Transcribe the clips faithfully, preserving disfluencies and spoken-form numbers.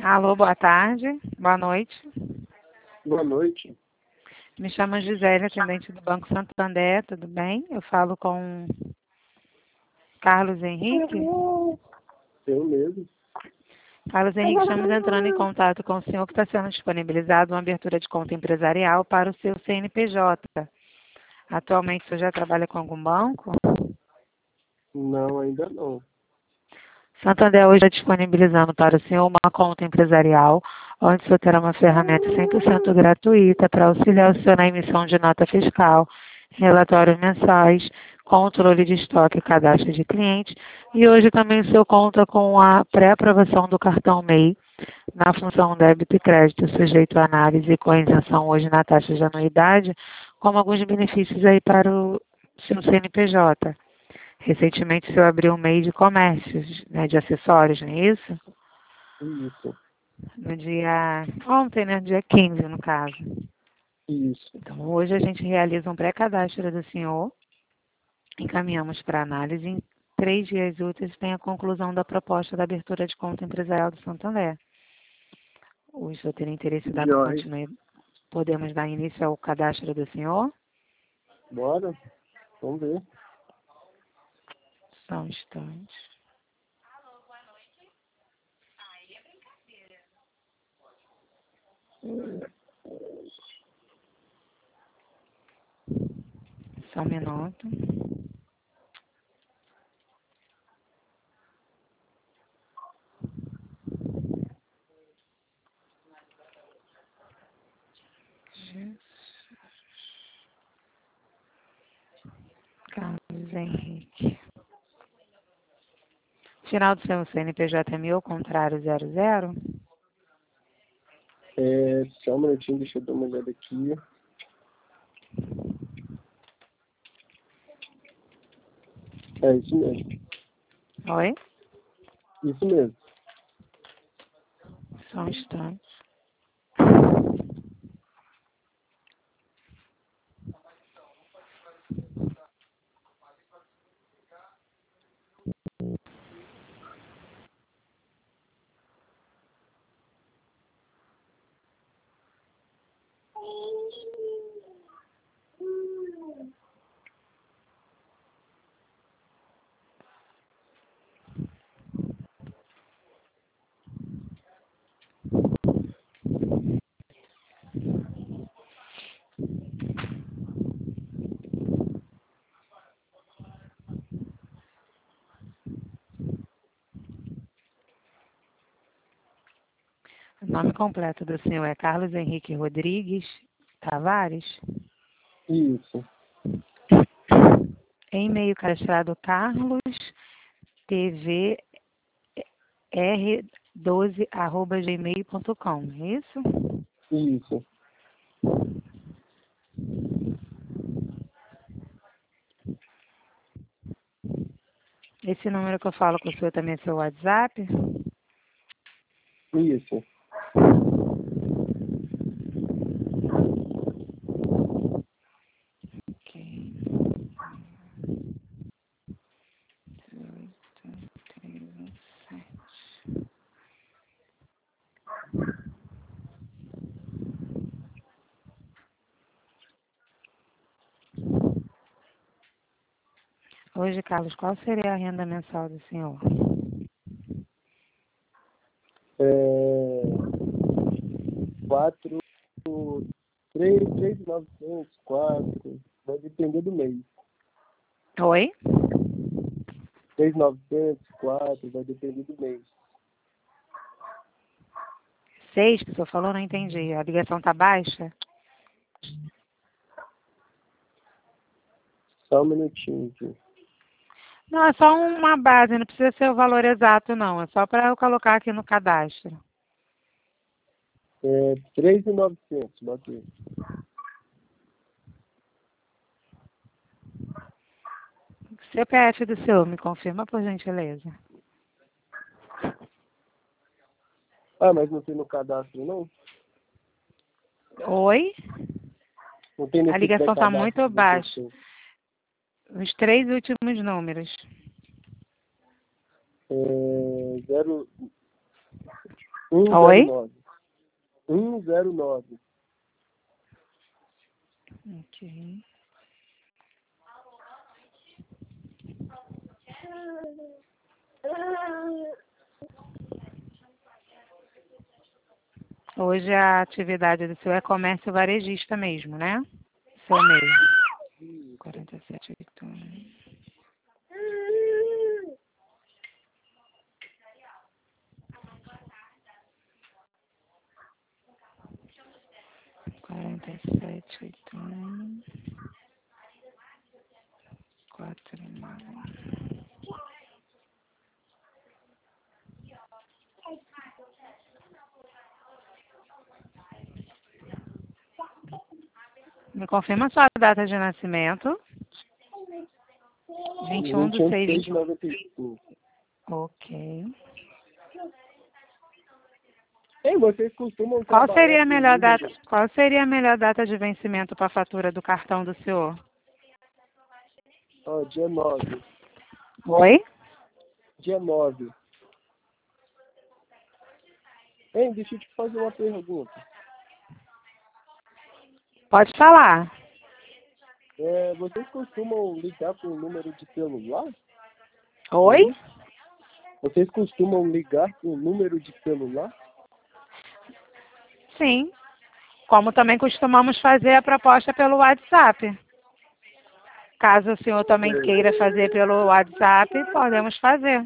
Alô, boa tarde, boa noite. Boa noite. Me chamo Gisele, atendente do Banco Santander, tudo bem? Eu falo com Carlos Henrique. Eu mesmo. Carlos Henrique, estamos entrando em contato com o senhor que está sendo disponibilizado uma abertura de conta empresarial para o seu C N P J. Atualmente, o senhor já trabalha com algum banco? Não, ainda não. Santander hoje está disponibilizando para o senhor uma conta empresarial, onde o senhor terá uma ferramenta cem por cento gratuita para auxiliar o senhor na emissão de nota fiscal, relatórios mensais, controle de estoque e cadastro de clientes. E hoje também o senhor conta com a pré-aprovação do cartão M E I na função débito e crédito, sujeito à análise com isenção hoje na taxa de anuidade, como alguns benefícios aí para o seu C N P J. Recentemente o senhor abriu um M E I de comércios, né, de acessórios, não é isso? Isso. No dia... Ontem, né? Dia quinze, no caso. Isso. Então, hoje a gente realiza um pré-cadastro do senhor, encaminhamos para análise, em três dias úteis tem a conclusão da proposta da abertura de conta empresarial do Santander. O senhor teria interesse em dar Joia. continuidade? Podemos dar início ao cadastro do senhor? Bora. Vamos ver. Só um instante. Só um minuto. Carlos Henrique. Final do seu C N P J é mil, ao contrário, zero zero? É, só um minutinho, deixa eu dar uma olhada aqui. É isso mesmo. Oi? Isso mesmo. Só um instante. O nome completo do senhor é Carlos Henrique Rodrigues Tavares. Isso. E-mail cadastrado carlos t v r doze arroba gmail ponto com, é isso? Isso. Esse número que eu falo com o senhor também é seu WhatsApp? Isso. Ok. oito, três, um, sete. Hoje, Carlos, qual seria a renda mensal do senhor? É, quatro, três, três, novecentos, quatro. Vai depender do mês. Oi? Três, novecentos, quatro. Vai depender do mês. Seis que o senhor falou? Não entendi. A ligação está baixa? Só um minutinho aqui. Não, é só uma base, não precisa ser o valor exato, não. É só para eu colocar aqui no cadastro. É, três mil e novecentos, bateu. C P F do senhor, me confirma, por gentileza. Ah, mas não tem no cadastro, não? Oi? Não tem A nesse ligação está pré-cadastro muito que você baixa. tem. Os três últimos números. É, zero... Oi? um zero nove. Ok. Hoje a atividade do seu é comércio varejista mesmo, né? Seu meio. quarenta e sete, oito. quarenta e sete, oito. quatro, nove. Me confirma sua data de nascimento. vinte e um de seis de noventa e cinco. Ok. Ei, vocês costumam Qual seria a com melhor número? data? Qual seria a melhor data de vencimento para a fatura do cartão do senhor? Ó, dia nove. Oi? Dia nove. Ei, deixa eu te fazer uma pergunta. Pode falar. É, vocês costumam ligar com o número de celular? Oi? Sim. Vocês costumam ligar com o número de celular? Sim. Como também costumamos fazer a proposta pelo WhatsApp. Caso o senhor também queira fazer pelo WhatsApp, podemos fazer.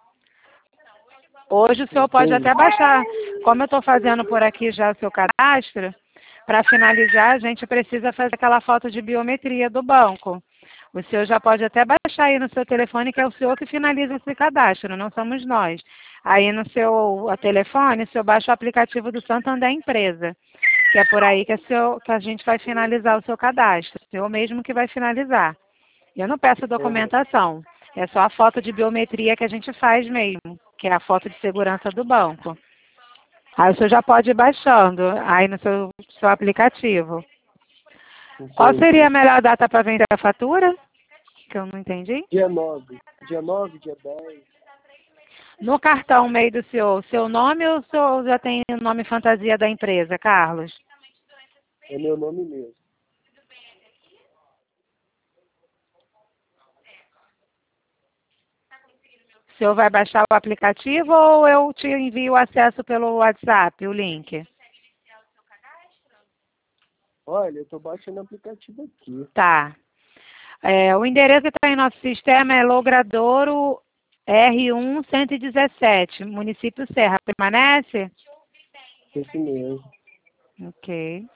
Hoje o senhor pode até baixar. Como eu estou fazendo por aqui já o seu cadastro, para finalizar, a gente precisa fazer aquela foto de biometria do banco. O senhor já pode até baixar aí no seu telefone, que é o senhor que finaliza esse cadastro, não somos nós. Aí no seu telefone, o senhor baixa o aplicativo do Santander Empresa, que é por aí que, é seu, que a gente vai finalizar o seu cadastro. O senhor mesmo que vai finalizar. Eu não peço documentação, é só a foto de biometria que a gente faz mesmo, que é a foto de segurança do banco. Aí o senhor já pode ir baixando aí no seu, seu aplicativo. Qual seria a melhor data para vender a fatura? Que eu não entendi. Dia nove. Dia nove, dia dez. No cartão meio do senhor, seu nome ou o senhor já tem o nome fantasia da empresa, Carlos? É meu nome mesmo. O senhor vai baixar o aplicativo ou eu te envio o acesso pelo WhatsApp, o link? Olha, eu estou baixando o aplicativo aqui. Tá. É, o endereço que está em nosso sistema é Logradouro R um cento e dezessete, município Serra. Permanece? Esse mesmo. Ok.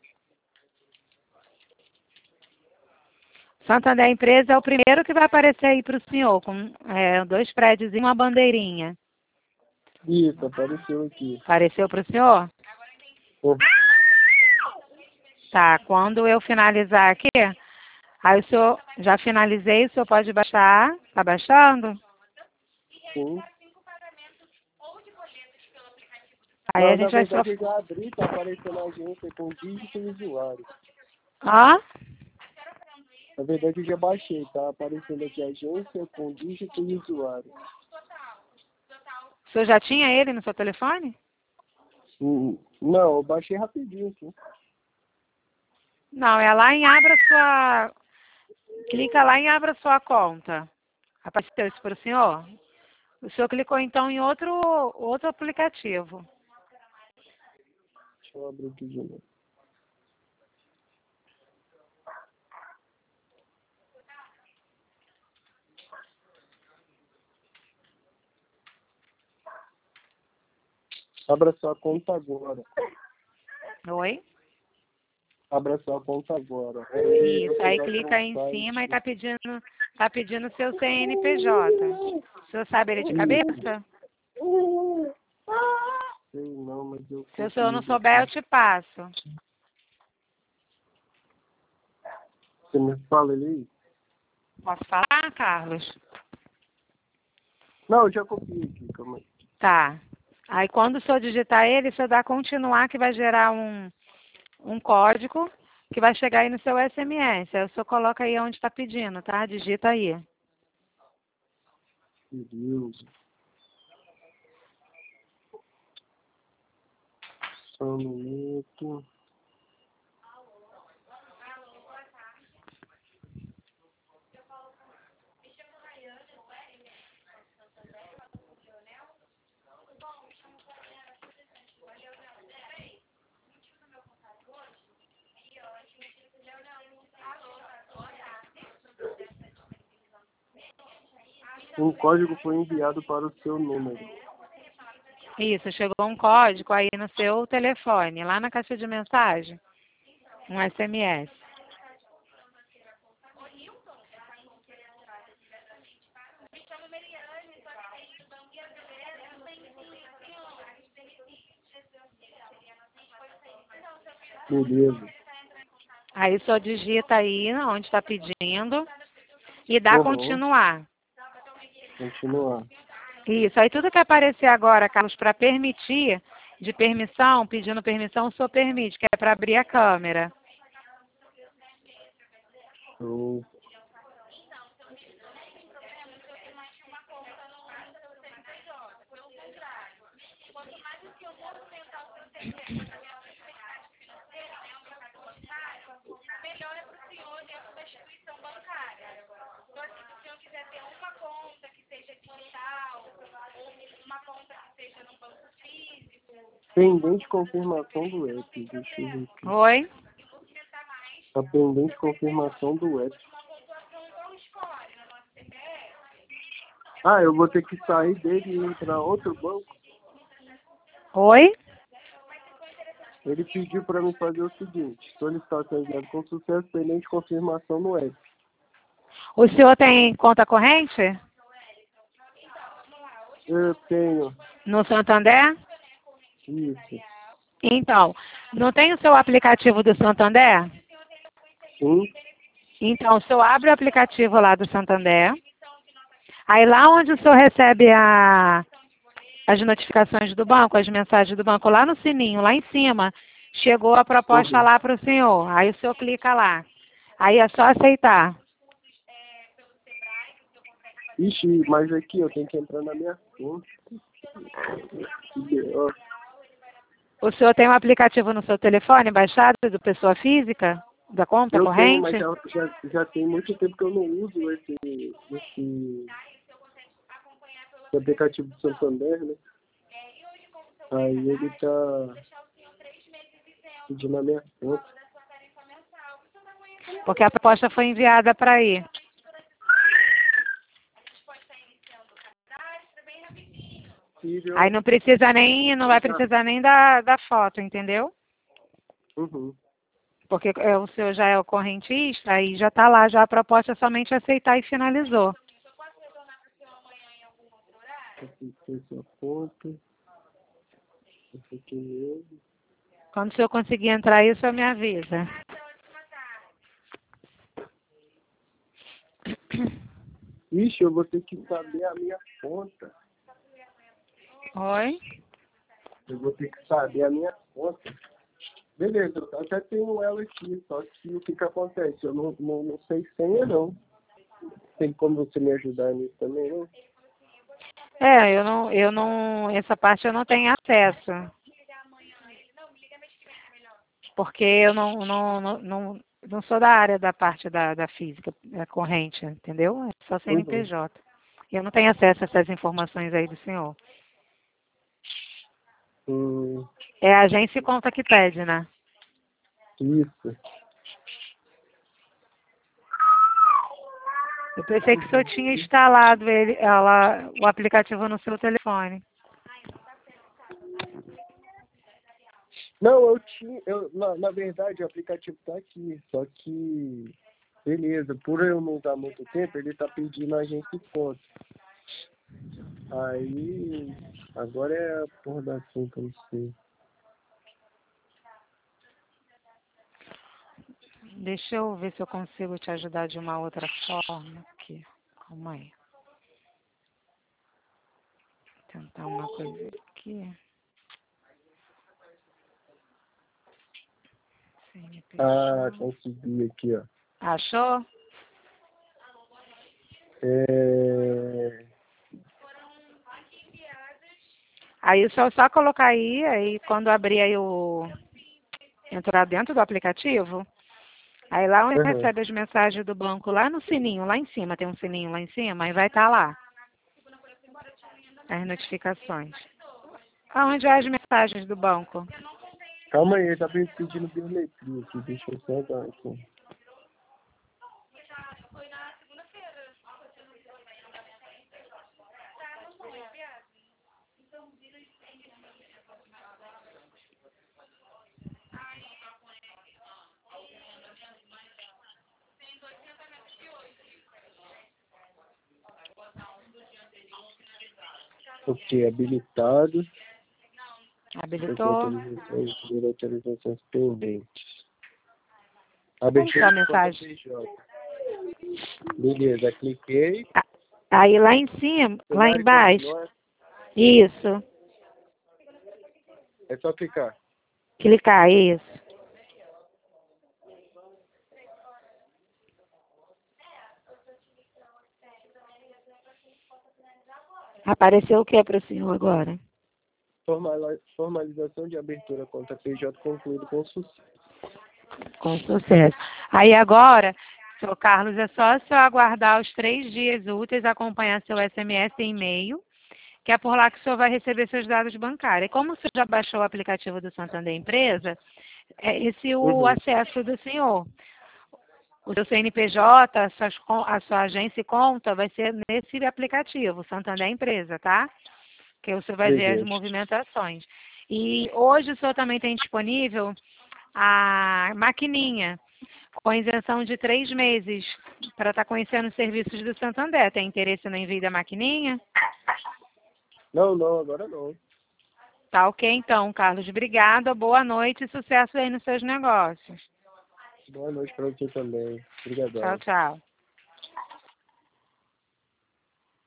Santander Empresa é o primeiro que vai aparecer aí para o senhor, com é, dois prédios e uma bandeirinha. Isso, apareceu aqui. Apareceu para o senhor? Oh. Tá, quando eu finalizar aqui, aí o senhor, já finalizei, o senhor pode baixar, tá baixando? Sim. Aí Não, a gente na vai só... verdade eu já abri, tá aparecendo a agência com dígito e usuário. Ah? Na verdade eu já baixei, tá aparecendo aqui a agência com dígito e usuário. O senhor já tinha ele no seu telefone? Hum, não, eu baixei rapidinho aqui. Não, é lá em abra sua... Clica lá em abra sua conta. Apareceu isso para o senhor? O senhor clicou então em outro, outro aplicativo. Deixa eu abrir aqui de novo. Abra sua conta agora. Oi? Abra sua conta agora. Isso, aí clica aí em cima e tá pedindo, tá pedindo seu C N P J. O senhor sabe ele de cabeça? Sei não, mas eu Se o senhor não souber, eu te passo. Você me fala ele aí? Posso falar, Carlos? Não, eu já copiei aqui, calma aí. Tá. Aí quando o senhor digitar ele, o senhor dá continuar, que vai gerar um, um código que vai chegar aí no seu S M S. Aí o senhor coloca aí onde está pedindo, tá? Digita aí. Meu Deus. Só um minuto. Um código foi enviado para o seu número. Isso, chegou um código aí no seu telefone, lá na caixa de mensagem. Um S M S. Beleza. Aí só digita aí onde está pedindo e dá Uhum. continuar. Continuar. Isso, aí tudo que aparecer agora, Carlos, para permitir, de permissão, pedindo permissão, o senhor permite, que é para abrir a câmera. Eu... Pendente confirmação do app. Deixa eu ver aqui. Oi? A pendente confirmação do app. Ah, eu vou ter que sair dele e entrar outro banco. Oi? Ele pediu para mim fazer o seguinte: solicitação enviada com sucesso, pendente confirmação no app. O senhor tem conta corrente? Eu tenho. No Santander? Isso. Então, não tem o seu aplicativo do Santander? Sim. Então, o senhor abre o aplicativo lá do Santander. Aí lá onde o senhor recebe a, as notificações do banco, as mensagens do banco, lá no sininho, lá em cima, chegou a proposta Uhum. lá para o senhor. Aí o senhor clica lá. Aí é só aceitar. Ixi, mas aqui eu tenho que entrar na minha conta. Ó, O senhor tem um aplicativo no seu telefone baixado do pessoa física? Da conta eu tenho, corrente? mas já, já, já tem muito tempo que eu não uso esse, esse, esse aplicativo do Santander, né? Aí ele tá pedindo a minha conta. Porque a proposta foi enviada para aí. Filho. Aí não precisa nem, não vai precisar nem da, da foto, entendeu? Uhum. Porque é, o senhor já é o correntista, aí já está lá, já a proposta é somente aceitar e finalizou. Aqui tem sua conta. Esse aqui mesmo. Quando o senhor conseguir entrar aí, o senhor me avisa. Ixi, eu vou ter que saber a minha conta. Oi? Eu vou ter que saber a minha conta. Beleza, eu até tenho ela aqui, só que o que que acontece? Eu não, não, não sei senha, não. Tem como você me ajudar nisso também, não? É, eu não, eu não, essa parte eu não tenho acesso. Porque eu não, não, não, não, não sou da área da parte da, da física, da corrente, entendeu? É só Uhum. C N P J. Eu não tenho acesso a essas informações aí do senhor. Hum, É a agência e conta que pede, né? isso. Eu pensei que o senhor tinha instalado ele, ela, o aplicativo no seu telefone. Não, eu tinha. Eu, na, na verdade, o aplicativo tá aqui, só que. Beleza, por eu não usar muito tempo, ele tá pedindo a agência e conta. Aí. Agora é a porra da conta, não sei. Deixa eu ver se eu consigo te ajudar de uma outra forma aqui. Calma aí. Vou tentar uma coisa aqui. C N P J. Ah, consegui aqui, ó. Achou? É... Aí é só, só colocar aí, aí quando abrir aí o... entrar dentro do aplicativo, aí lá onde Uhum. recebe as mensagens do banco, lá no sininho, lá em cima, tem um sininho lá em cima, aí vai estar lá as notificações. Aonde é as mensagens do banco? Calma aí, tá pedindo biometria aqui, deixa eu só dar aqui. Ok, habilitado. Habilitou? Atualizações, atualizações pendentes. Como está a Abertura de conta mensagem? P J. Beleza, cliquei. Aí lá em cima, lá Cenário embaixo, continuar. isso, É só clicar. clicar, isso. Apareceu o que para o senhor agora? Formala- Formalização de abertura conta P J concluído com sucesso. Com sucesso. Aí agora, senhor Carlos, é só o senhor aguardar os três dias úteis, acompanhar seu S M S e e-mail, que é por lá que o senhor vai receber seus dados bancários. E como o senhor já baixou o aplicativo do Santander Empresa, é esse o Uhum. acesso do senhor. O seu C N P J, a sua, a sua agência e conta vai ser nesse aplicativo, Santander Empresa, tá? Que o senhor vai ver as Presente. movimentações. E hoje o senhor também tem disponível a maquininha, com isenção de três meses, para estar conhecendo os serviços do Santander. Tem interesse no envio da maquininha? Não, não, agora não. Tá ok então, Carlos. Obrigada, boa noite e sucesso aí nos seus negócios. Boa noite para você também. Tchau, Obrigadão. tchau.